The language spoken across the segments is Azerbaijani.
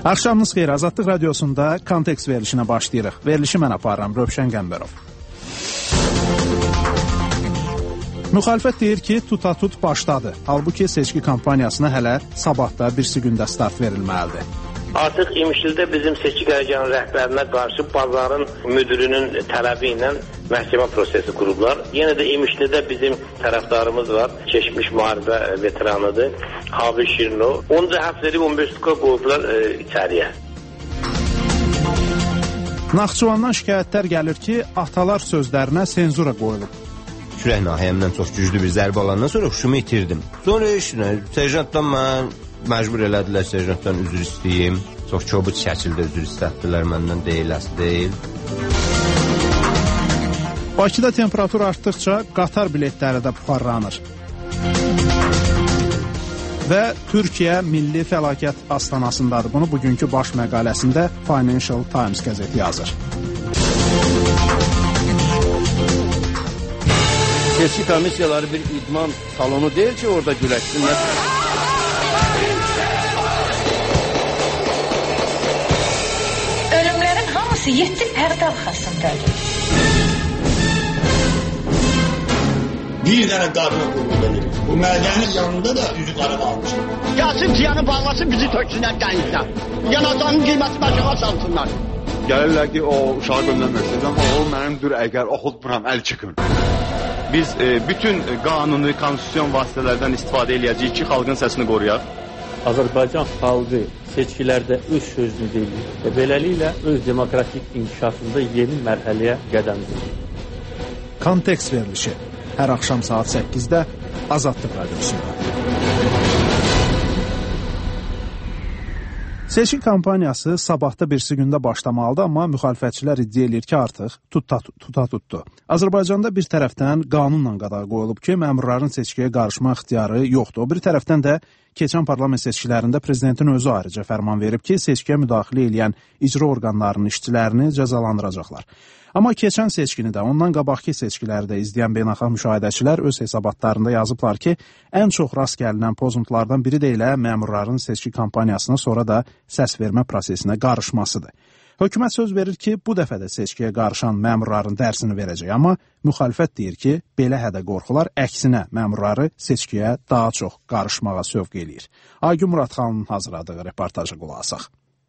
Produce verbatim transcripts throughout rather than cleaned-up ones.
Axşamınız xeyir, Azadlıq Radiosunda Kontekst verilişinə başlayırıq. Verilişi mən aparıram, Rövşən Qəmbərov. Müxalifət deyir ki, tutatut başladı. Halbuki seçki kampaniyasına hələ sabahda birisi gündə start verilməlidir. Artıq İmişlidə bizim seçki qərargahının rəhbərinə qarşı bazarın müdürünün tələbi ilə məhkəmə prosesi qurublar. Yenə də İmişlidə bizim tərəfdarımız var. Keçmiş müharibə veteranıdır. Habil Şirinov. Onca həbs edib on beş tutuqa qoyublar e, içəriyə. Naxçıvandan şikayətlər gəlir ki, atalar sözlərinə senzura qoyulub. Kürək nahiyəmdən çox güclü bir zərbə alandan sonra huşumu itirdim. Sonra işinə, serjantdan mən məcbur elədilər, serjantdan üzr istəyim. Çox kobud şəkildə üzr istətdilər məndən, deyil, əsl deyil. Bakıda temperatur artdıqca qatar biletləri də buxarlanır. Və Türkiyə milli fəlakət astanasındadır. Bunu bugünkü baş məqaləsində Financial Times qəzeti yazır. Seçki komissiyaları bir idman salonu deyil ki, orada güləşsinlər. Ölümlərin hamısı yeddi pərdə arxasındadır. Bir dənə qadına qurulur. Bu mədənin yanında da üzü qara qalmışdı. Gəlsin piyanı bağlasın, bizi töksünlər dənizdən. Yanacağının qiyməti başına salsınlar. Gəlirlər ki, o uşağı göndərməksiniz, amma o mənimdir, əgər oxutmuram, əl çıxın. Biz e, bütün qanuni, konstitusyon vasitələrdən istifadə edəcəyik ki, xalqın səsini qoruyaq. Azərbaycan xalqı seçkilərdə öz sözünü deyir və beləliklə öz demokratik inkişafında yeni mərhələyə qədəm qoyur. Kontekst verilişi hər axşam saat səkkizdə Azadlıq Radiosunda. Seçki kampaniyası sabahda birisi gündə başlamalıdır, amma müxalifətçilər iddia edir ki, artıq tuta tutdu. Azərbaycanda bir tərəfdən qanunla qadağa qoyulub ki, məmurların seçkiyə qarışma ixtiyarı yoxdur. O bir tərəfdən də keçən parlament seçkilərində prezidentin özü ayrıca fərman verib ki, seçkiyə müdaxilə edən icra orqanlarının işçilərini cəzalandıracaqlar. Amma keçən seçkini də, ondan qabaqki seçkiləri də izləyən beynəlxalq müşahidəçilər öz hesabatlarında yazıblar ki, ən çox rast gəlinən pozuntulardan biri də elə məmurların seçki kampaniyasına sonra da səs vermə prosesinə qarışmasıdır. Hökumət söz verir ki, bu dəfə də seçkiyə qarışan məmurların dərsini verəcək, amma müxalifət deyir ki, belə hədə qorxular əksinə məmurları seçkiyə daha çox qarışmağa sövq eləyir. Aygün Muradxanın hazırladığı reportaja qulaq asaq.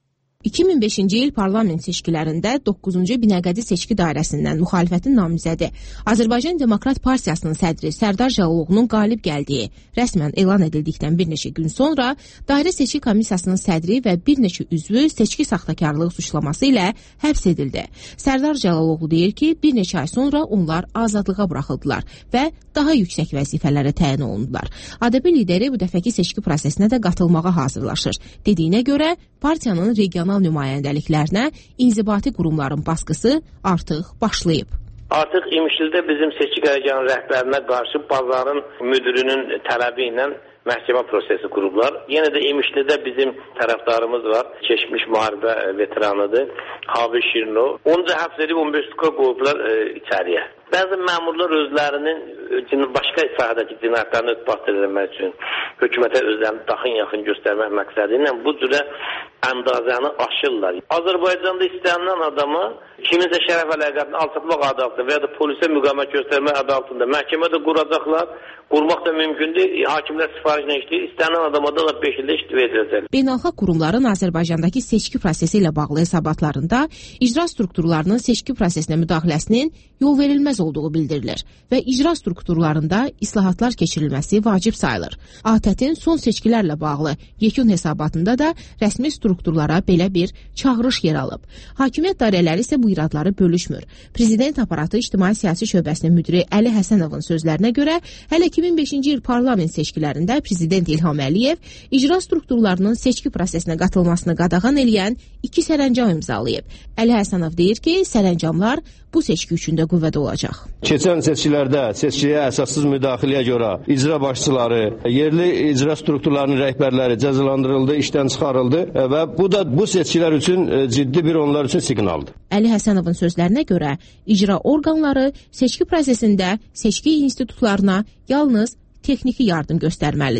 iki min beşinci il parlament seçkilərində doqquzuncu Binəqədi seçki dairəsindən müxalifətin namizədi Azərbaycan Demokrat Partiyasının sədri Sərdar Cəlaoğlu'nun qalib gəldiyi rəsmən elan edildikdən bir neçə gün sonra dairə seçki komissiyasının sədri və bir neçə üzvü seçki saxtakarlığı suçlaması ilə həbs edildi. Sərdar Cəlaoğlu deyir ki, bir neçə ay sonra onlar azadlığa buraxıldılar və daha yüksək vəzifələrə təyin olundular. A D P lideri bu dəfəki seçki prosesinə də qatılmağa hazırlaşır. Dediyinə görə partiyanın regional nümayəndəliklərinə inzibati qurumların baskısı artıq başlayıb. Artıq İmişlidə bizim seçki qərargahının rəhbərinə qarşı bazarın müdürünün tələbi ilə məhkəmə prosesi qurublar. Yenə də İmişlidə bizim tərəfdarımız var. Keçmiş müharibə veteranıdır. Habil Şirinov. Onca həbs edib on beş tutuqa qoyublar e, içəriyə. Bəzi məmurlar özlərinin başqa sahədəki cinayətlərini isbat edilmək üçün hökumətə özlərini daxın yaxın göstərmək məqsədi ilə bu cürə əndazəni aşırlar. Azərbaycanda istənilən adamı kiminsə şərəf əlaqəsini alçatmaq adı altında və ya da polisə müqavimət göstərmək adı altında məhkəmədə quracaqlar. Qurmaq da mümkündür. Hakimlər sifarişlə işləyir. İstənilən adama da beş ildə iştiv ediləcək. Beynəlxalq qurumların Azərbaycandakı seçki prosesi ilə bağlı hesabatlarında icra strukturlarının seçki prosesinə müdaxiləsinin yol verilməz olduğu bildirilir və icra strukturlarında islahatlar keçirilməsi vacib sayılır. A T Ə T-in son seçkilərlə bağlı yekun hesabatında da rəsmi strukturlara belə bir çağırış yer alıb. Hakimiyyət dairələri isə bu iradları bölüşmür. Prezident aparatı İctimai Siyasi Şöbəsinin müdiri Əli Həsənovun sözlərinə görə hələ iki min beşinci il parlament seçkilərində Prezident İlham Əliyev icra strukturlarının seçki prosesinə qatılmasını qadağan eləyən iki sərəncam imzalayıb. Əli Həsənov deyir ki, sərəncamlar bu seçki üçün də qüvvədə olacaq. Keçən seçkilərdə seçkiyə əsassız müdaxiləyə görə icra başçıları, yerli icra strukturlarının rəhbərləri cəzalandırıldı, işdən çıxarıldı və bu da bu seçkilər üçün ciddi bir onlar üçün siqnaldır. Əli Həsənovun sözlərinə görə icra orqanları seçki prosesində seçki institutlarına yalnız texniki yardım göstərməlidir.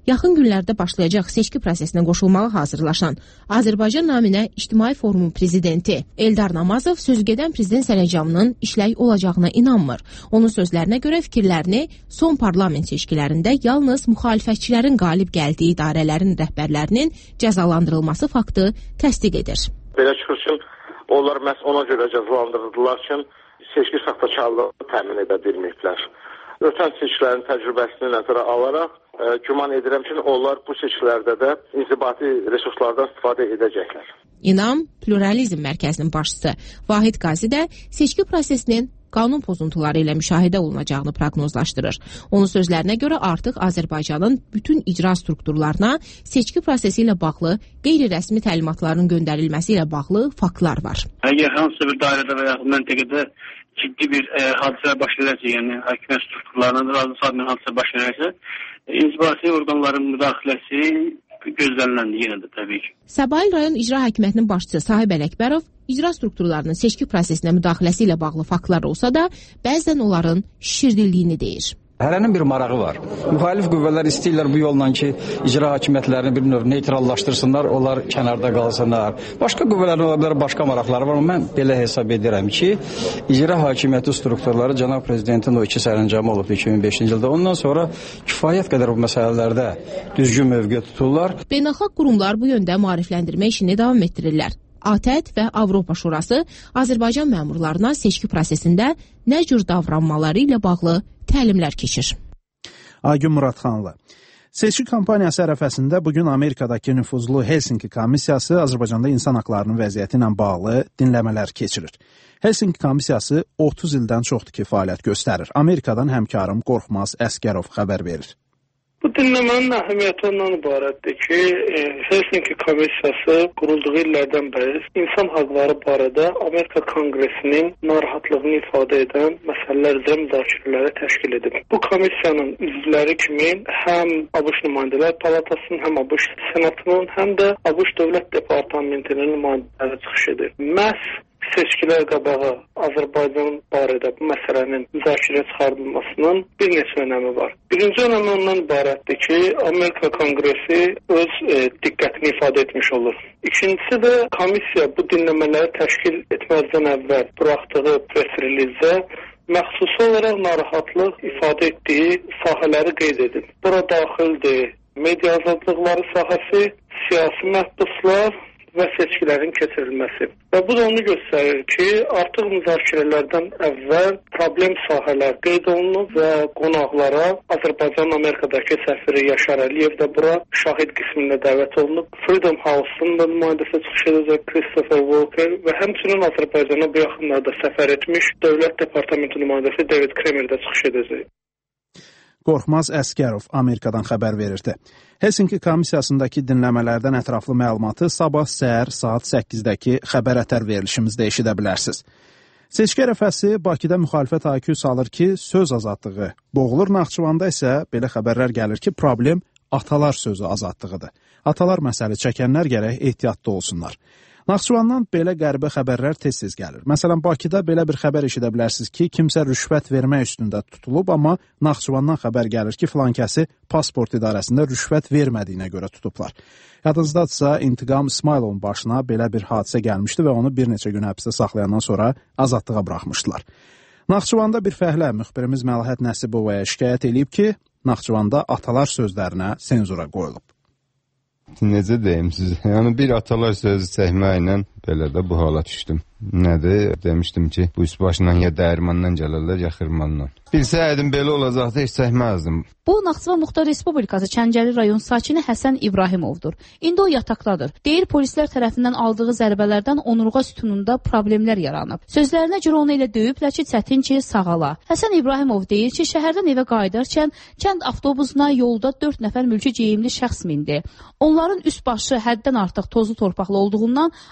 yaxın günlərdə başlayacaq seçki prosesinə qoşulmağa hazırlaşan Azərbaycan naminə İctimai Forumun prezidenti Eldar Namazov sözügedən prezident sərəncamının işləy olacağına inanmır. Onun sözlərinə görə fikirlərini son parlament seçkilərində yalnız müxalifətçilərin qalib gəldiyi idarələrin rəhbərlərinin cəzalandırılması faktı təsdiq edir. Belə çıxır ki, onlar məhz ona görə cəzalandırıldılar ki, seçki saxtakarlığını təmin edə bilməyiblər. Ötən seçkilərin təcrübəsini nəzərə alaraq e, güman edirəm ki, onlar bu seçkilərdə də inzibati resurslardan istifadə edəcəklər. İnam Pluralizm Mərkəzinin başçısı Vahid Qazi də seçki prosesinin qanun pozuntuları ilə müşahidə olunacağını proqnozlaşdırır. Onun sözlərinə görə artıq Azərbaycanın bütün icra strukturlarına seçki prosesi ilə bağlı qeyri-rəsmi təlimatların göndərilməsi ilə bağlı faktlar var. Əgər hansısa bir dairədə və yaxud məntəqədə ciddi bir e, hadisə baş verəcək, yəni hakimiyyət strukturlarının razı salmayan hadisə baş verəcək, e, inzibati orqanların müdaxiləsi gözləniləndir yenə də təbii ki. Səbail rayon İcra Hakimiyyətinin başçısı Sahib Ələkbərov icra strukturlarının seçki prosesinə müdaxiləsi ilə bağlı faktlar olsa da, bəzən onların şişirdildiyini deyir. Hərənin bir marağı var. Müxalif qüvvələr istəyirlər bu yolla ki, icra hakimiyyətlərini bir növ neytrallaşdırsınlar, onlar kənarda qalsınlar. Başqa qüvvələrin ola bilər, başqa maraqları var, amma mən belə hesab edirəm ki, icra hakimiyyəti strukturları cənab prezidentin o iki sərəncamı olub iki min beşinci ildə. Ondan sonra kifayət qədər bu məsələlərdə düzgün mövqe tuturlar. Beynəlxalq qurumlar bu yöndə maarifləndirmə işini davam etdirirlər. A T E D və Avropa Şurası Azərbaycan məmurlarına seçki prosesində nə cür davranmaları ilə bağlı təlimlər keçir. Aygün Muradxanlı. Seçki kampaniyası ərəfəsində bugün Amerikadakı nüfuzlu Helsinki komissiyası Azərbaycanda insan haqlarının vəziyyəti ilə bağlı dinləmələr keçirir. Helsinki komissiyası otuz ildən çoxdur ki, fəaliyyət göstərir. Amerikadan həmkarım Qorxmaz Əsgərov xəbər verir. Bu dinləmənin əhəmiyyəti ondan ibarətdir ki, Helsinki komissiyası qurulduğu illərdən bəri insan haqları barədə Amerika Konqresinin narahatlığını ifadə edən məsələlər üzrə müzakirələri təşkil edib. Bu komissiyanın üzvləri kimi həm ABŞ Nümayəndələr Palatasının, həm ABŞ Senatının, həm də ABŞ Dövlət Departamentinin nümayəndələri çıxış edir. Məhz seçkilər qabağı Azərbaycan barədə bu məsələnin müzakirəyə çıxarılmasının bir neçə önəmi var. Birinci önəmi ondan ibarətdir ki, Amerika Konqresi öz e, diqqətini ifadə etmiş olur. İkincisi də komissiya bu dinləmələri təşkil etməzdən əvvəl buraxdığı press release-də məxsusi olaraq narahatlıq ifadə etdiyi sahələri qeyd edib. Bura daxildir media azadlıqları sahəsi, siyasi məhbuslar və seçkilərin keçirilməsi. Və bu da onu göstərir ki, artıq müzakirələrdən əvvəl problem sahələr qeyd olunub və qonaqlara Azərbaycan Amerikadakı səfiri Yaşar Əliyev də bura şahid qismində dəvət olunub. Freedom House-un da nümayəndəsi çıxış edəcək Christopher Walker və həmçinin Azərbaycana bu yaxınlarda səfər etmiş Dövlət Departamenti nümayəndəsi David Kramer də çıxış edəcək. Qorxmaz Əsgərov Amerikadan xəbər verirdi. Helsinki komissiyasındakı dinləmələrdən ətraflı məlumatı sabah səhər saat səkkizdə xəbər ətər verilişimizdə eşidə bilərsiniz. Seçki ərəfəsi Bakıda müxalifət haykü salır ki, söz azadlığı boğulur. Naxçıvanda isə belə xəbərlər gəlir ki, problem atalar sözü azadlığıdır. Atalar məsələ çəkənlər gərək ehtiyatlı olsunlar. Naxçıvandan belə qəribə xəbərlər tez-tez gəlir. Məsələn, Bakıda belə bir xəbər eşidə bilərsiniz ki, kimsə rüşvət vermək üstündə tutulub, amma Naxçıvandan xəbər gəlir ki, filankəsi pasport idarəsində rüşvət vermədiyinə görə tutublar. Yadınızdadırsa, İntiqam İsmayılovun başına belə bir hadisə gəlmişdi və onu bir neçə gün həbsdə saxlayandan sonra azadlığa buraxmışdılar. Naxçıvanda bir fəhlə müxbirimiz Məlahət Nəsibovaya şikayət edib ki, Naxçıvanda atalar sözlərinə senzura qoyulub. Necə deyim sizə? Yəni bir atalar sözü çəkməklə belə də bu hala düşdüm. Nədir? Demişdim ki, bu üst başından ya dəyirmandan gəlirlər, ya xırmandan. Bilsəydim belə olacaqdı, heç çəkməzdim. Bu, Naxçıvan Muxtar Respublikası Çəncəli rayon sakini Həsən İbrahimovdur. İndi o yataqdadır. Deyir, polislər tərəfindən aldığı zərbələrdən onurğa sütununda problemlər yaranıb. Sözlərinə görə onu elə döyüblər ki, çətin ki, sağala. Həsən İbrahimov deyir ki, şəhərdən evə qayıdarkən kənd avtobusuna yolda dörd nəfər mülki geyimli şəxs mindi. Onların üst başı həddən artıq tozlu torpaqlı olduğundan avtobus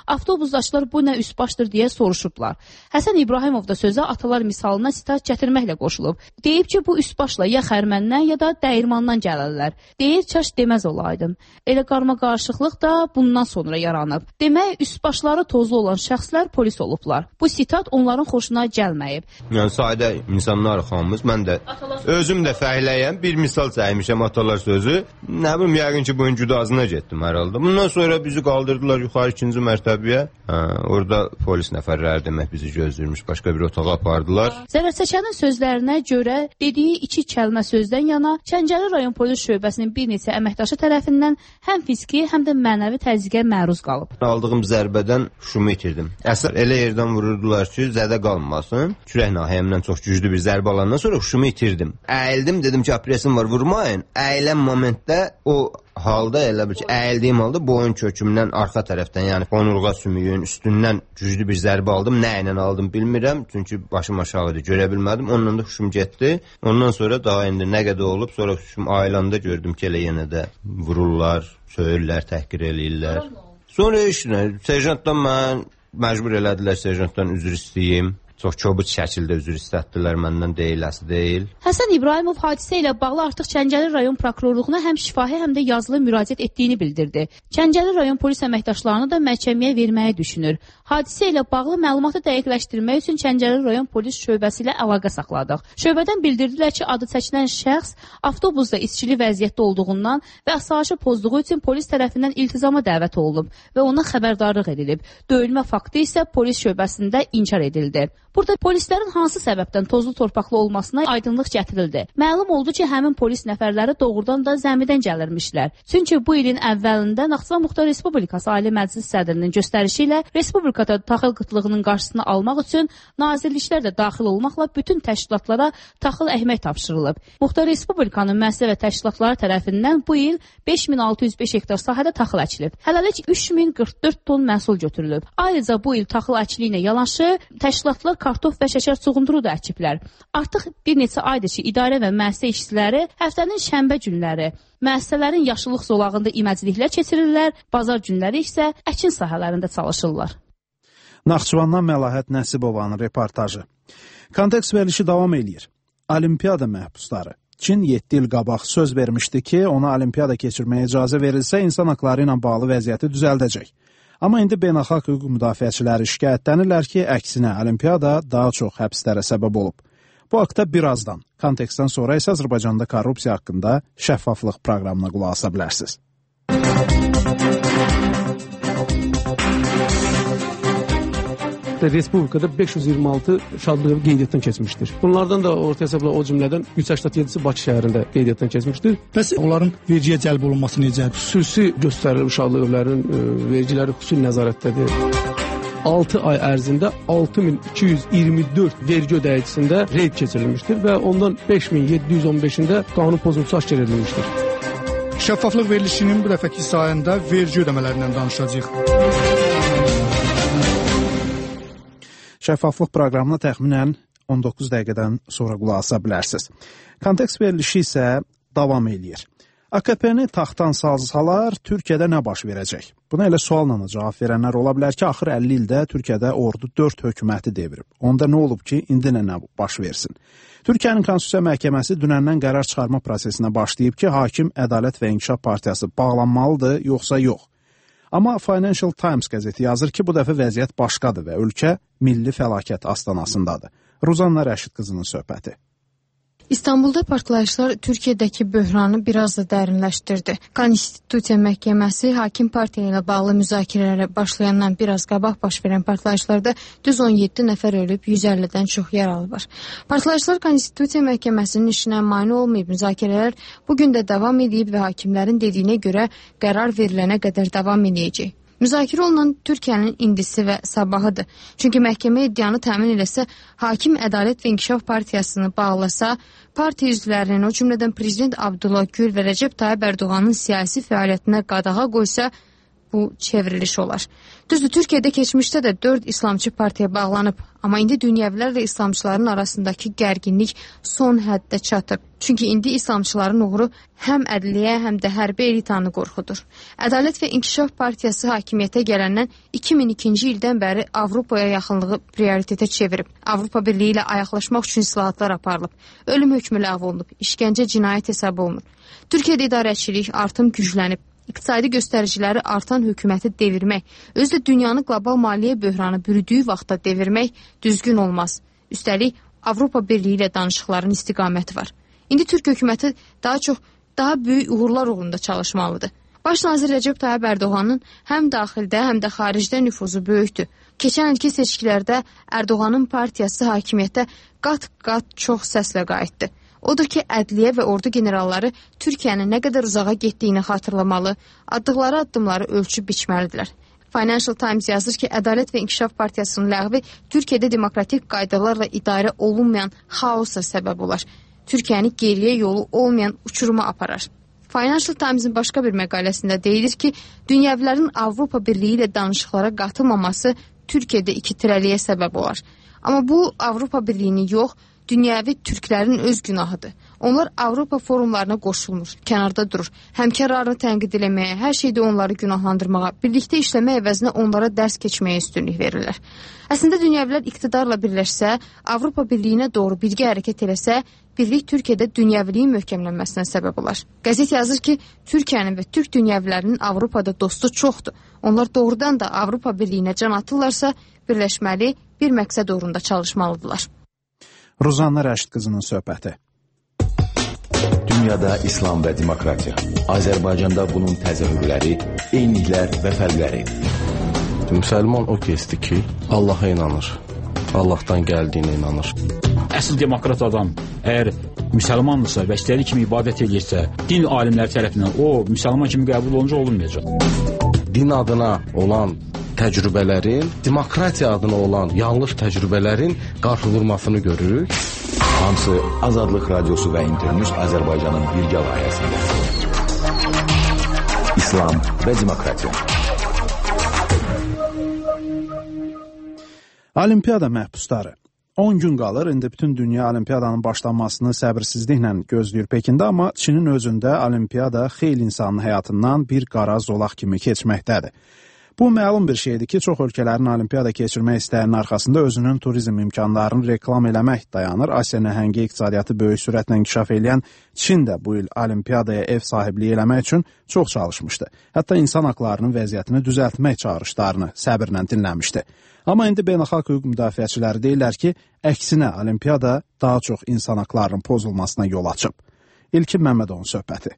avtobusdaşlar bu nə üst-başdır deyə soruşublar. Həsən İbrahimov da sözə atalar misalına sitat gətirməklə qoşulub. Deyib ki, bu üst-başla ya xərməndən ya da dəyirmandan gəlirlər. Deyir, çaş deməz olaydım. Elə qarma-qarışıqlıq da bundan sonra yaranıb. Demək, üst-başları tozlu olan şəxslər polis olublar. Bu sitat onların xoşuna gəlməyib. Yəni, sadə insanlar xanımız, mən də özüm də fəhləyəm, bir misal çəkmişəm atalar sözü. Nə bilim, yəqin ki, bunun güdazına getdim hər halda. Bundan sonra bizi qaldırdılar yuxarı ikinci mərtəbəyə. Hə, orada polis nəfərləri demək bizi gözləyirmiş, başqa bir otağa apardılar. Zərərçəkənin sözlərinə görə dediyi iki kəlmə sözdən yana Kəncəli rayon polis şöbəsinin bir neçə əməkdaşı tərəfindən həm fiziki, həm də mənəvi təzyiqə məruz qalıb. Aldığım zərbədən şumu itirdim. Əsər elə yerdən vururdular ki, zədə qalmasın. Kürək nahiyəmdən çox güclü bir zərbə alandan sonra şumu itirdim. Əyildim, dedim ki, operasyon var, vurmayın. Əyilən momentdə o halda elə bil ki, əyildiyim halda boyun kökümdən arxa tərəfdən, yəni onurğa sümüyün üstündən güclü bir zərbə aldım. Nə ilə aldım bilmirəm, çünki başım aşağı idi, görə bilmədim. Ondan da huşum getdi. Ondan sonra daha indi nə qədər olub, sonra huşum ayılanda gördüm ki, elə yenə də vururlar, söyürlər, təhqir eləyirlər. Sonra işinə, serjantdan mən məcbur elədilər, serjantdan üzr istəyim. Çox kobud şəkildə üzr istətdilər, məndən deyiləsi deyil. Həsən İbrahimov hadisə ilə bağlı artıq Kəncəli rayon prokurorluğuna həm şifahi, həm də yazılı müraciət etdiyini bildirdi. Kəncəli rayon polis əməkdaşlarını da məhkəməyə verməyi düşünür. Hadisə ilə bağlı məlumatı dəqiqləşdirmək üçün Kəncəli rayon polis şöbəsi ilə əlaqə saxladıq. Şöbədən bildirdilər ki, adı çəkilən şəxs avtobusda içkili vəziyyətdə olduğundan və asayişi pozduğu üçün polis tərəfindən iltizama dəvət olunub və ona xəbərdarlıq edilib. Döyülmə faktı isə polis şöbəsində inkar edildi. Burada polislərin hansı səbəbdən tozlu torpaqlı olmasına aydınlıq gətirildi. Məlum oldu ki, həmin polis nəfərləri doğrudan da zəmidən gəlirmişlər. Çünki bu ilin əvvəlində Naxçıvan Muxtar Respublikası Ali Məclis sədrinin göstərişi ilə respublikada taxıl qıtlığının qarşısını almaq üçün nazirliklər də daxil olmaqla bütün təşkilatlara taxıl əhmək tapşırılıb. Muxtar Respublikanın müəssisə və təşkilatları tərəfindən bu il beş min altı yüz beş hektar sahədə taxıl əkilib. Hələlik üç min qırx dörd ton məhsul götürülüb. Ayrıca bu il taxıl əkiliyi ilə yanaşı təşkilatlar kartof və şəkər çuğunduru da əkiblər. Artıq bir neçə aydır ki, idarə və müəssisə işçiləri həftənin şənbə günləri müəssisələrin yaşıllıq zolağında iməcliklər keçirirlər, bazar günləri isə əkin sahələrində çalışırlar. Naxçıvandan Məlahət Nəsibovanın reportajı. Kontekst verilişi davam eləyir. Olimpiada məhbusları. Çin yeddi il qabaq söz vermişdi ki, ona olimpiada keçirməyə icazə verilsə, insan haqları ilə bağlı vəziyyəti düzəldəcək. Amma indi beynəlxalq hüquq müdafiəçiləri şikayətlənirlər ki, əksinə olimpiada daha çox həbslərə səbəb olub. Bu haqda birazdan, kontekstdən sonra isə Azərbaycanda korrupsiya haqqında şəffaflıq proqramına qulaq asa bilərsiniz. Respublikada beş yüz iyirmi altı şadlığı qeydiyyatdan keçmişdir. Bunlardan da orta hesabla o cümlədən yüz səksən yedisi Bakı şəhərində qeydiyyatdan keçmişdir. Bəs onların vergiyə cəlb olunması necə? Xüsusi göstərilib uşaqlı evlərin e, vergiləri xüsusi nəzarətdədir. altı ay ərzində altı min iki yüz iyirmi dörd vergi ödəyicisində reyd keçirilmişdir və ondan beş min yeddi yüz on beşində qanun pozuntusu aşkar edilmişdir. Şəffaflıq verilişinin bu dəfəki sayəsində vergi ödəmələrindən danışacağıq. Şəffaflıq proqramına təxminən on doqquz dəqiqədən sonra qulaq asa bilərsiniz. Kontekst verilişi isə davam eləyir. A K P-ni taxtdan salsalar, Türkiyədə nə baş verəcək? Buna elə sualla cavab verənlər ola bilər ki, axır əlli ildə Türkiyədə ordu dörd hökuməti devirib. Onda nə olub ki, indi nə baş versin? Türkiyənin Konstitusiya Məhkəməsi dünəndən qərar çıxarma prosesinə başlayıb ki, hakim Ədalət və İnkişaf Partiyası bağlanmalıdır, yoxsa yox? Amma Financial Times qəzeti yazır ki, bu dəfə vəziyyət başqadır və ölkə milli fəlakət astanasındadır. Ruzanna Rəşid qızının söhbəti. İstanbulda partlayışlar Türkiyədəki böhranı biraz da dərinləşdirdi. Konstitusiya Məhkəməsi hakim partiya ilə bağlı müzakirələrə başlayandan biraz qabaq baş verən partlayışlarda düz on yeddi nəfər ölüb, yüz əllidən çox yaralı var. Partlayışlar Konstitusiya Məhkəməsinin işinə mane olmayıb, müzakirələr bugün də davam edib və hakimlərin dediyinə görə qərar verilənə qədər davam edəcək. Müzakirə olunan Türkiyənin indisi və sabahıdır. Çünki məhkəmə iddianı təmin eləsə, hakim Ədalət və İnkişaf Partiyasını bağlasa, partiya üzvlərinin, o cümlədən Prezident Abdullah Gül və Rəcəb Tayyib Ərdoğanın siyasi fəaliyyətinə qadağa qoysa, bu çevriliş olar. Düzdür, Türkiyədə keçmişdə də dörd İslamçı partiya bağlanıb, amma indi dünyəvilərlə İslamçıların arasındakı gərginlik son həddə çatıb. Çünki indi İslamçıların uğuru həm ədliyyə, həm də hərbi elitanı qorxudur. Ədalət və İnkişaf Partiyası hakimiyyətə gələndən iki min ikinci ildən bəri Avropaya yaxınlığı prioritetə çevirib. Avropa Birliyi ilə ayaqlaşmaq üçün islahatlar aparılıb. Ölüm hökmü ləğv olunub, işgəncə cinayət hesab olunur. Türkiyədə idarəçilik artım güclənib. İqtisadi göstəriciləri artan hökuməti devirmək, özü də dünyanı qlobal maliyyə böhranı bürüdüyü vaxtda devirmək düzgün olmaz. Üstəlik, Avropa Birliyi ilə danışıqların istiqaməti var. İndi Türk hökuməti daha çox, daha böyük uğurlar uğrunda çalışmalıdır. Baş nazir Rəcəb Tayyib Ərdoğanın həm daxildə, həm də xaricdə nüfuzu böyükdür. Keçən ilki seçkilərdə Ərdoğanın partiyası hakimiyyətə qat-qat çox səslə qayıtdı. Odur ki, ədliyyə və ordu generalları Türkiyənin nə qədər uzağa getdiyini xatırlamalı, addıqları addımları ölçüb biçməlidirlər. Financial Times yazır ki, Ədalət və İnkişaf Partiyasının ləğvi Türkiyədə demokratik qaydalarla idarə olunmayan xaosa səbəb olar. Türkiyəni geriyə yolu olmayan uçuruma aparar. Financial Times'in başqa bir məqaləsində deyilir ki, dünyəvilərin Avropa Birliyi ilə danışıqlara qatılmaması Türkiyədə ikitirəliyə səbəb olar. Amma bu Avropa Birliyini yox, dünyəvi türklərin öz günahıdır. Onlar Avropa forumlarına qoşulmur, kənarda durur. Həmkarlarını tənqid eləməyə, hər şeydə onları günahlandırmağa, birlikdə işləmək əvəzinə onlara dərs keçməyə üstünlük verirlər. Əslində dünyəvilər iqtidarla birləşsə, Avropa Birliyinə doğru birgə hərəkət eləsə, birlik Türkiyədə dünyəviliyin möhkəmlənməsinə səbəb olar. Qəzet yazır ki, Türkiyənin və türk dünyəvilərinin Avropada dostu çoxdur. Onlar doğrudan da Avropa Birliyinə can atırlarsa, birləşməli, bir məqsəd uğrunda çalışmalıdırlar. Ruzanna Rəşid qızının söhbəti. Dünyada İslam və demokratiya. Azərbaycanda bunun təzahürləri, eyniliklər və fərqləri. Müsəlman o kəsdir ki, Allaha inanır. Allahdan gəldiyinə inanır. Əsl demokrat adam əgər müsəlmandırsa və istədiyi kimi ibadət edirsə, din alimləri tərəfindən o müsəlman kimi qəbul olunca olunmayacaq. Din adına olan təcrübələrin, demokratiya adına olan yanlış təcrübələrin qarşı vurmasını görürük. Hamısı Azadlıq Radiosu və İnternews Azərbaycanın birgə layihəsində. İslam və demokratiya. Olimpiyada məhbusları. on gün qalır, indi bütün dünya olimpiyadanın başlanmasını səbirsizliklə gözləyir Pekində, amma Çinin özündə olimpiyada xeyli insanın həyatından bir qara zolaq kimi keçməkdədir. Bu məlum bir şeydir ki, çox ölkələrin olimpiyada keçirmək istəyinin arxasında özünün turizm imkanlarını reklam eləmək dayanır. Asiya nəhəngi iqtisadiyyatı böyük sürətlə inkişaf edən Çin də bu il olimpiyadaya ev sahibliyi eləmək üçün çox çalışmışdı. Hətta insan haqlarının vəziyyətini düzəltmək çağırışlarını səbirlə dinləmişdi. Amma indi beynəlxalq hüquq müdafiəçiləri deyirlər ki, əksinə olimpiyada daha çox insan haqlarının pozulmasına yol açıb. İlkin Məmmədovun söhbəti.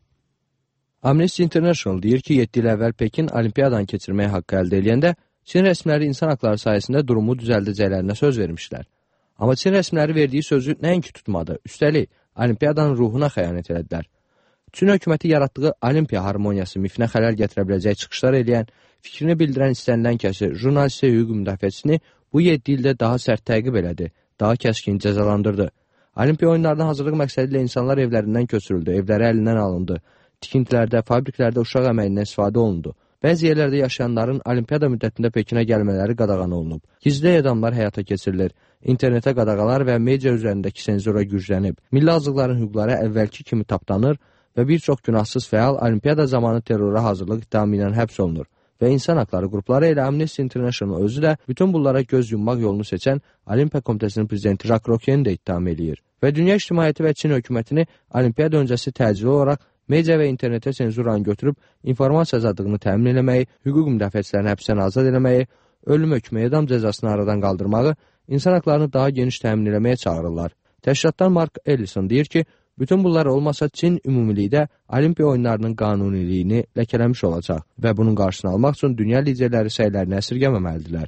Amnesty International deyir ki, yeddi il əvvəl Pekin olimpiyadanı keçirməyə haqqı əldə edəndə Çin rəsmiləri insan haqları sayəsində durumu düzəldəcəklərinə söz vermişlər. Amma Çin rəsmiləri verdiyi sözü nəinki tutmadı, üstəlik olimpiyadanın ruhuna xəyanət elədilər. Çin hökuməti yaratdığı olimpiya harmoniyası mifinə xələl gətirə biləcək çıxışlar eləyən, fikrini bildirən istənilən kəsi, jurnalisti hüquq müdafiəçisini bu yeddi ildə daha sərt təqib elədi, daha kəskin cəzalandırdı. Olimpiya oyunlarına hazırlıq məqsədi ilə insanlar evlərindən köçürüldü, evləri əlindən alındı. Tikintilərdə, fabriklərdə uşaq əməyindən istifadə olundu. Bəzi yerlərdə yaşayanların olimpiyada müddətində Pekinə gəlmələri qadağan olunub. Gizli edamlar həyata keçirilir. İnternetə qadağalar və media üzərindəki senzura güclənib. Milli azlıqların hüquqları əvvəlki kimi tapdanır və bir çox günahsız fəal olimpiyada zamanı terrora hazırlıq ittihamı ilə həbs olunur. Və insan haqları qrupları ilə Amnesty International özü də bütün bunlara göz yummaq yolunu seçən Olimpiya Komitəsinin prezidenti Jacques Rocqueni də ittiham eləyir. Və dünya ictimaiyyəti və Çin hökumətini olimpiyada öncəsi təcili olaraq media və internetə senzuranı götürüb informasiya azadlığını təmin eləməyi, hüquq müdafiəçilərini həbsdən azad eləməyi, ölüm hökmü edam cəzasını aradan qaldırmağı, insan haqlarını daha geniş təmin eləməyə çağırırlar. Təşkilatdan Mark Ellison deyir ki, bütün bunlar olmasa Çin ümumilikdə olimpiya oyunlarının qanuniliyini ləkələmiş olacaq və bunun qarşısını almaq üçün dünya liderləri səylərini əsirgəməməlidirlər.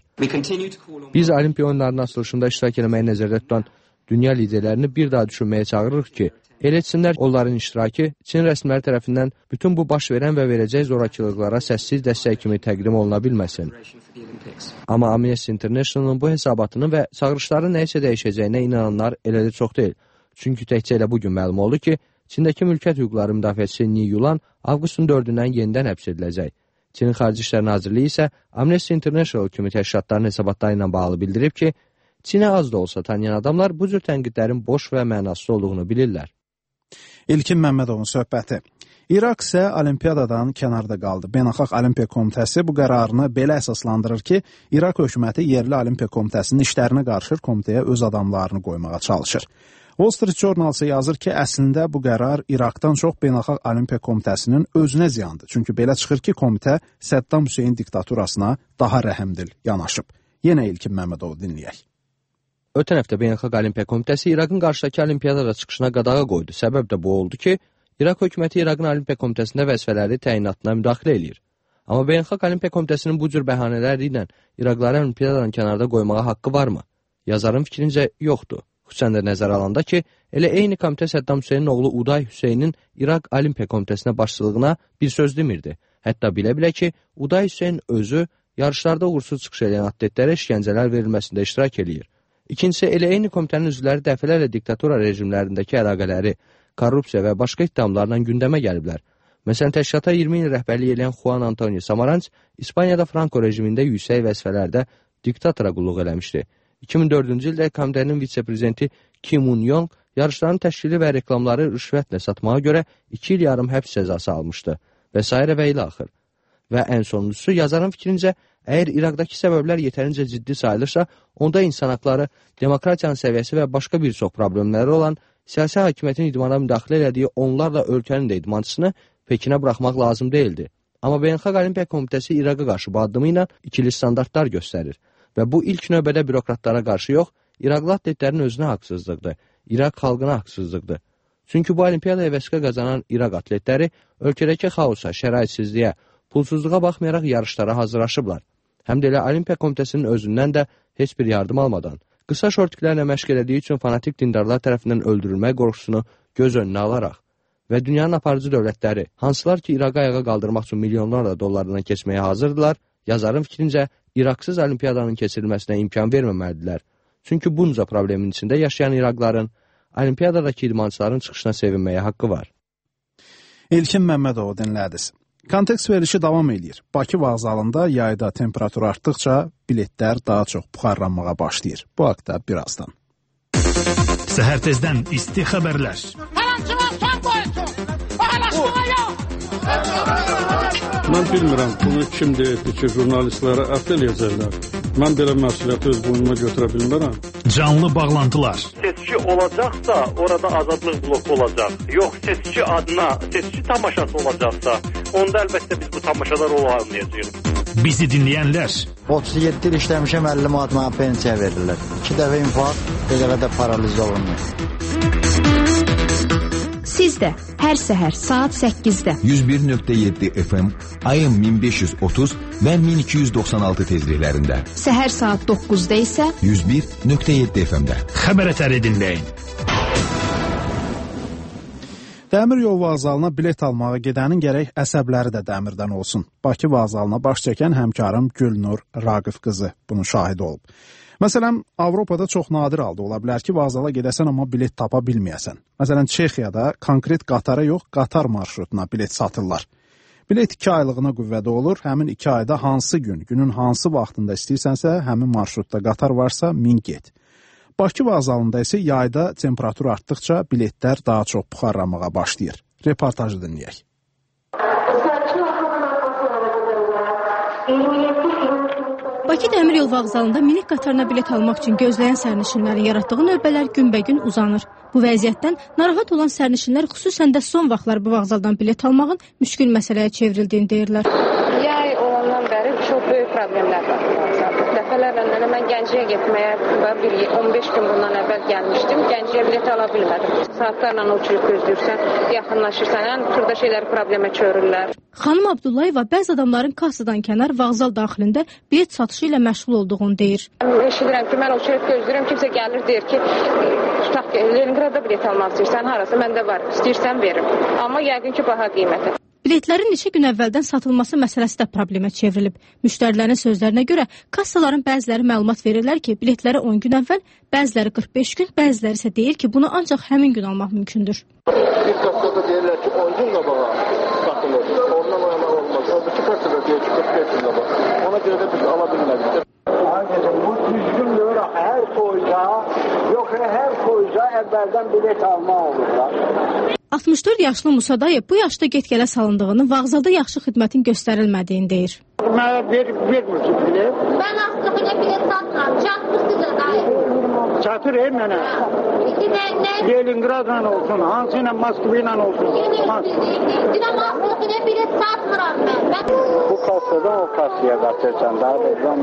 Biz olimpiya oyunlarının açılışında iştirak eləməyi nəzərdə tutan dünya liderlərini bir daha düşünməyə çağırırıq ki, elə etsinlər onların iştirakı Çin rəsmiləri tərəfindən bütün bu baş verən və verəcək zorakılıqlara səssiz dəstək kimi təqdim oluna bilməsin. Amma Amnesty International'ın bu hesabatını və çağırışların nə isə dəyişəcəyinə inananlar elə də çox deyil. Çünki təkcə elə bugün məlum oldu ki, Çindəki mülkiyyət hüquqları müdafiəçisi Ni Yulan avqustun dördündən yenidən həbs ediləcək. Çinin Xarici İşlər Nazirliyi isə Amnesty International kimi təşkilatların hesabatları ilə bağlı bildirib ki, Çinə az da olsa tanıyan adamlar bu cür tənqidlərin boş və mənasız olduğunu bilirlər. İlkin Məmmədovun söhbəti. İraq isə Olimpiyadadan kənarda qaldı. Beynəlxalq Olimpiya Komitəsi bu qərarını belə əsaslandırır ki, İraq hökuməti yerli Olimpiya Komitəsinin işlərinə qarışır, komitəyə öz adamlarını qoymağa çalışır. Wall Street Journal isə yazır ki, əslində bu qərar İraqdan çox Beynəlxalq Olimpiya Komitəsinin özünə ziyandır. Çünki belə çıxır ki, komitə Səddam Hüseyn diktaturasına daha rəhmdil yanaşıb. Yenə İlkin Məmmədovu dinləyək. Ötən həftə Beynəlxalq Olimpiya Komitəsi İraqın qarşıdakı olimpiyadada çıxışına qadağa qoydu. Səbəb də bu oldu ki, İraq hökuməti İraqın Olimpiya Komitəsində vəzifələri təyinatına müdaxilə eləyir. Amma Beynəlxalq Olimpiya Komitəsinin bu cür bəhanələri ilə İraqları olimpiyadadan kənarda qoymağa haqqı varmı? Yazarın fikrincə yoxdur. Xüsusən də nəzərə alanda ki, elə eyni komitə Səddam Hüseynin oğlu Uday Hüseynin İraq Olimpiya Komitəsinə başçılığına bir söz demirdi. Hətta bilə-bilə ki, Uday Hüseyn özü yarışlarda uğursuz çıxış edən atletlərə işgəncələr verilməsində iştirak eləyir. İkincisi, elə eyni komitənin üzvləri dəfələrlə diktatura rejimlərindəki əlaqələri, korrupsiya və başqa ittihamlarla gündəmə gəliblər. Məsələn, təşkilata iyirmi il rəhbərlik edən Juan Antonio Samaranch İspaniyada Franco rejimində yüksək vəzifələrdə diktatora qulluq eləmişdi. iki min dördüncü ildə komitənin vitse-prezidenti Kim Un-yong yarışların təşkili və reklamları rüşvətlə satmağa görə iki il yarım həbs cəzası almışdı və s. və ilə axır. Və ən sonuncusu, yazarın fikrincə, əgər İraqdakı səbəblər yetərincə ciddi sayılırsa, onda insan haqları, demokratiyanın səviyyəsi və başqa bir çox problemləri olan siyasi hakimiyyətin idmana müdaxilə elədiyi onlarla ölkənin də idmançısını Pekinə buraxmaq lazım deyildi. Amma Beynəlxalq Olimpiya Komitəsi İraqa qarşı bu addımı ilə ikili standartlar göstərir. Və bu ilk növbədə bürokratlara qarşı yox, İraqlı atletlərin özünə haqsızlıqdır, İraq xalqına haqsızlıqdır. Çünki bu olimpiyadaya vəsqə qazanan İraq atletləri ölkədəki xaosa, şəraitsizliyə, pulsuzluğa baxmayaraq yarışlara hazırlaşıblar. Həm də elə Olimpiya Komitəsinin özündən də heç bir yardım almadan, qısa şortiklərlə məşq elədiyi üçün fanatik dindarlar tərəfindən öldürülmək qorxusunu göz önünə alaraq və dünyanın aparıcı dövlətləri, hansılar ki, İrağı ayağa qaldırmaq üçün milyonlarla dollarından keçməyə hazırdılar, yazarın fikrincə, İraqsız olimpiyadanın keçirilməsinə imkan verməməlidirlər. Çünki bunca problemin içində yaşayan İraqların, olimpiyadadakı idmançıların çıxışına sevinməyə haqqı var. İlkin Məmmədovu dinlədiniz. Kontekst verilişi davam edir. Bakı vağzalında yayda temperatur artdıqca biletlər daha çox buxarlanmağa başlayır. Bu haqda birazdan. Səhər tezdən isti xəbərlər. Mən bilmirəm, bunu kim deyirdi ki, jurnalistlərə ət eləyəcəklər. Mən belə məsuliyyəti öz boynuma götürə bilmərəm. Canlı bağlantılar. Seçki olacaqsa, orada azadlıq bloku olacaq. Yox, seçki adına, seçki tamaşası olacaqsa, onda əlbəttə biz bu tamaşalar olmayacağıq. Bizi dinləyənlər. otuz yeddi il işləmişəm, əlli manat mənə pensiya verirlər. İki dəfə infarkt, bir dəfə də paraliza olunur. Siz də hər səhər saat səkkizdə yüz bir nöqtə yeddi F M, ayın min beş yüz otuz və min iki yüz doxsan altı tezliklərində. Səhər saat doqquzda isə yüz bir nöqtə yeddi F M-də. Xəbər ətəri dinləyin. Dəmir yol vağzalına bilet almağa gedənin gərək əsəbləri də dəmirdən olsun. Bakı vağzalına baş çəkən həmkarım Gülnur Raqif qızı bunun şahidi olub. Məsələn, Avropada çox nadir halda ola bilər ki, vağzala gedəsən, amma bilet tapa bilməyəsən. Məsələn, Çexiyada konkret qatara yox, qatar marşrutuna bilet satırlar. Bilet iki aylığına qüvvədə olur, həmin iki ayda hansı gün, günün hansı vaxtında istəyirsənsə, həmin marşrutda qatar varsa, min get. Bakı vağzalında isə yayda temperatur artdıqca biletlər daha çox buxarlanmağa başlayır. Reportajı dinləyək. Bakı Dəmir Yol Vağzalında minik qatarına bilet almaq üçün gözləyən sərnişinlərin yaratdığı növbələr günbəgün uzanır. Bu vəziyyətdən narahat olan sərnişinlər xüsusən də son vaxtlar bu vağzaldan bilet almağın müşkül məsələyə çevrildiyini deyirlər. Yay olandan bəri çox böyük problemlər var. Dəfələrlə mən Gəncəyə getməyə bir on beş gün bundan əvvəl gəlmişdim. Gəncəyə bilet ala bilmədim. Saatlarla uçurub gözləyirsən, yaxınlaşırsan, yəni turda şeylər problemə çörürlər. Xanım Abdullayeva bəzi adamların kassadan kənar vağzal daxilində bilet satışı ilə məşğul olduğunu deyir. Eşidirəm ki, mən uçurub gözləyirəm, kimsə gəlir deyir ki, tutaq ki, Leningradda bilet almaq istəyirsən, harası məndə var, istəyirsən verim. Amma yəqin ki, baha qiyməti. Biletlərin neçə gün əvvəldən satılması məsələsi də problemə çevrilib. Müştərilərin sözlərinə görə kassaların bəziləri məlumat verirlər ki, biletləri on gün əvvəl, bəziləri qırx beş gün, bəziləri isə deyir ki, bunu ancaq həmin gün almaq mümkündür. Bir kassada deyirlər ki, on gün qabağa satılır. Ondan oynamaq olmaz. O bütün kassada deyir ki, görə də biz ala bilmədik. Bu düzgündür, hər toyda, yox hər toyda əvvəldən bilet almaq olur da. altmış dörd yaşlı Musadayev bu yaşda get-gələ salındığını, vağzalda yaxşı xidmətin göstərilmədiyini deyir. Mənə ver, vermir ki, bilet. Mən aslında bilet satmıram, çatmır sizə dayı. Çatır ey mənə. Leningradla olsun, hansı ilə Moskva ilə olsun. Dinə Moskva bilet satmıram mən. Bu kassadan o kassaya qatırsan da.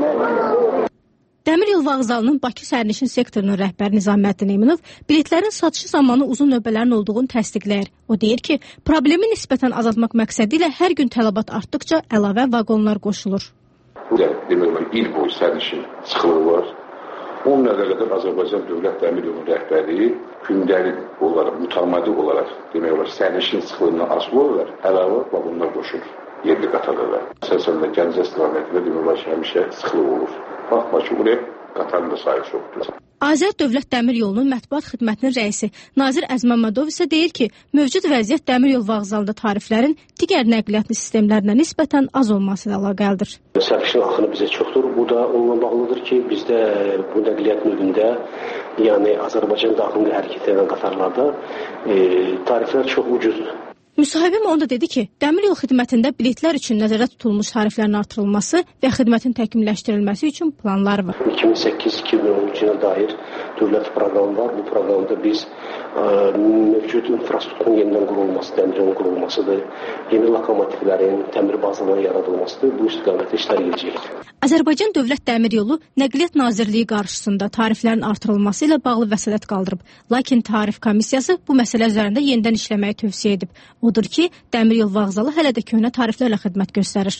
Dəmiryol vağzalının Bakı sərnişin sektorunun rəhbəri Nizaməddin Eminov biletlərin satışı zamanı uzun növbələrin olduğunu təsdiqləyir. O deyir ki, problemi nisbətən azaltmaq məqsədi ilə hər gün tələbat artdıqca əlavə vaqonlar qoşulur. Demək olar, il boyu sərnişin sıxılığı var. on ilə qədər Azərbaycan Dövlət Dəmir Yolunun rəhbəri gündəlik olaraq, mütəmadi olaraq demək olar, sərnişin sıxılığından asılı olaraq əlavə vaqonlar qoşulur yerli qatarlara. Əsasən də Gəncə istiqamətində demək olar ki, həmişə sıxılıq olur. Baxma ki, buraya qatarın da sayı çoxdur. Azər Dövlət Dəmir Yolunun mətbuat xidmətinin rəisi Nazir Əzməmmədov isə deyir ki, mövcud vəziyyət dəmir yol vağzalında tariflərin digər nəqliyyat sistemlərinə nisbətən az olması ilə əlaqəlidir. Sərnişin axını bizə çoxdur. Bu da onunla bağlıdır ki, bizdə bu nəqliyyat növündə, yəni Azərbaycan daxilində hərəkət edən qatarlarda e, tariflər çox ucuzdur. Müsahibim onu da dedi ki, dəmir yol xidmətində biletlər üçün nəzərdə tutulmuş tariflərin artırılması və xidmətin təkmilləşdirilməsi üçün planlar var. iki min səkkiz iki min on üçə dair dövlət proqramı var. Bu proqramda biz ə, mövcud infrastrukturun yenidən qurulması, dəmir yolun qurulmasıdır, yeni lokomotivlərin, təmir bazalarının yaradılmasıdır. Bu istiqamətdə işlər gedəcəkdir. Azərbaycan Dövlət Dəmir Yolu Nəqliyyat Nazirliyi qarşısında tariflərin artırılması ilə bağlı vəsatət qaldırıb. Lakin tarif komissiyası bu məsələ üzərində yenidən işləməyi tövsiyə edib. Odur ki, dəmir yol vağzalı hələ də köhnə tariflərlə xidmət göstərir.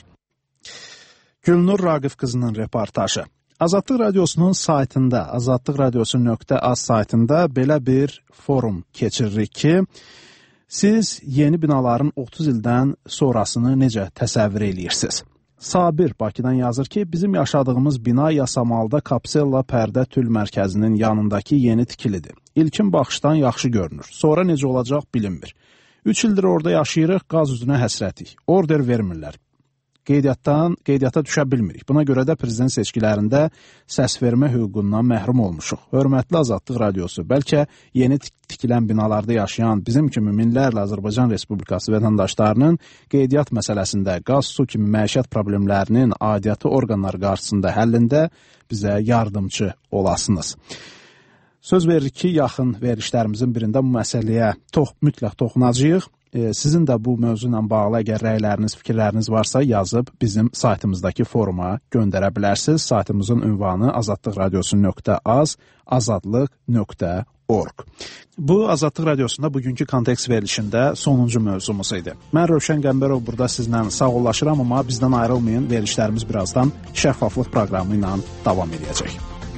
Gülnur Raqif qızının reportajı. Azadlıq Radiosunun saytında, azadlıq radiosu nöqtə az saytında belə bir forum keçiririk ki, siz yeni binaların otuz ildən sonrasını necə təsəvvür edirsiniz? Sabir Bakıdan yazır ki, bizim yaşadığımız bina Yasamalda Kapsella Pərdə Tül Mərkəzinin yanındakı yeni tikilidir. İlkin baxışdan yaxşı görünür. Sonra necə olacaq bilinmir. Üç ildir orada yaşayırıq, qaz üzünə həsrətik. Order vermirlər. Qeydiyyatdan, qeydiyyata düşə bilmirik. Buna görə də prezident seçkilərində səs vermə hüququndan məhrum olmuşuq. Hörmətli Azadlıq Radiosu, bəlkə yeni tikilən binalarda yaşayan bizim kimi minlərlə Azərbaycan Respublikası vətəndaşlarının qeydiyyat məsələsində, qaz, su kimi məişət problemlərinin aidiyyatı orqanlar qarşısında həllində bizə yardımcı olasınız. Söz veririk ki, yaxın verişlərimizin birində bu məsələyə tox, mütləq toxunacağıq. E, sizin də bu mövzu ilə bağlı əgər rəyləriniz, fikirləriniz varsa yazıb bizim saytımızdakı foruma göndərə bilərsiniz. Saytımızın ünvanı azadlıq radiosu nöqtə az, azadlıq nöqtə org. Bu Azadlıq Radiosunda bugünkü kontekst verilişində sonuncu mövzumuz idi. Mən Rövşən Qəmbərov burada sizlə sağollaşıram, amma bizdən ayrılmayın, verilişlərimiz birazdan şəffaflıq proqramı ilə davam edəcək.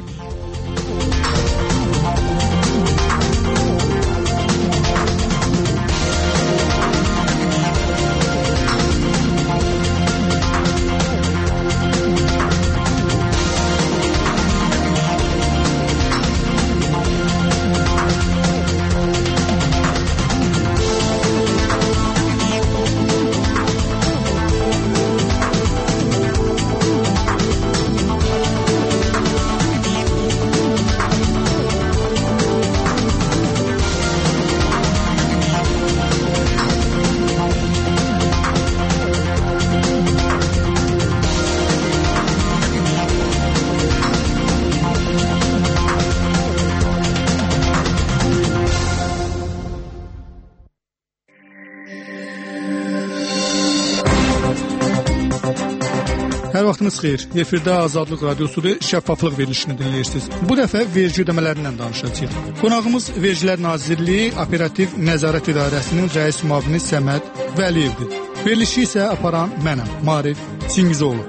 Hər vaxtınız xeyir. Efirdə Azadlıq Radiosu'da şəffaflıq verilişini dinləyirsiniz. Bu dəfə vergi ödəmələrindən danışacağıq. Qonağımız Vergilər Nazirliyi Operativ Nəzarət İdarəsinin rəis müavini Səməd Vəliyevdir. Verilişi isə aparan mənəm, Marif Çingizoğlu.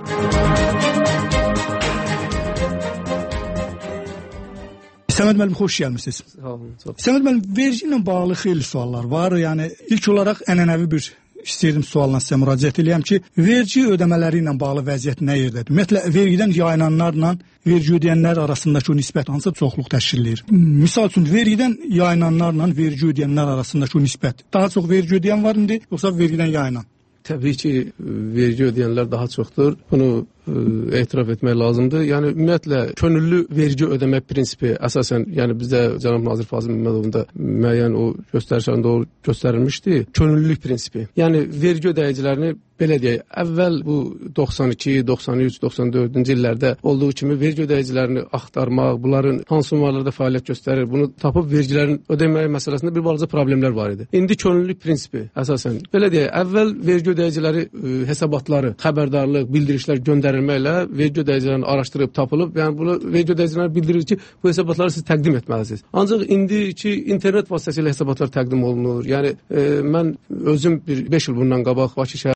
Səməd müəllim, xoş gəlmisiniz. Sağ olun. Səməd müəllim, vergi ilə bağlı xeyli suallar var. Yəni ilk olaraq ənənəvi bir istəyirdim sualına sizə müraciət edəyəm ki, vergi ödəmələri ilə bağlı vəziyyət nə yerdədir? Ümumiyyətlə, vergidən yayınanlarla vergi ödəyənlər arasındakı o nisbət hansı çoxluq təşkil edir? Misal üçün, vergidən yayınanlarla vergi ödəyənlər arasındakı o nisbət daha çox vergi ödəyən var indi, yoxsa vergidən yayınan? Təbii ki, vergi ödəyənlər daha çoxdur. Bunu ə, etiraf etmək lazımdır. Yəni ümumiyyətlə könüllü vergi ödəmə prinsipi əsasən, yəni bizdə cənab nazir Fazil Məhəmmədovun da müəyyən o göstərişlərində o göstərilmişdi. Könüllülük prinsipi. Yəni vergi ödəyicilərini belə deyək, əvvəl bu doxsan iki, doxsan üç, doxsan dördüncü illərdə olduğu kimi vergi ödəyicilərini axtarmaq, bunların hansı ünvanlarda fəaliyyət göstərir, bunu tapıb vergilərin ödəməyi məsələsində bir balaca problemlər var idi. İndi könüllülük prinsipi əsasən belə deyək, əvvəl vergi ödəyiciləri ə, hesabatları, xəbərdarlıq, bildirişlər göndərilməklə vergi ödəyicilərini araşdırıb tapılıb, yəni bunu vergi ödəyiciləri bildirir ki, bu hesabatları siz təqdim etməlisiniz. Ancaq indiki internet vasitəsilə hesabatlar təqdim olunur. Yəni ə, mən özüm bir beş il bundan qabaq Bakı şəhər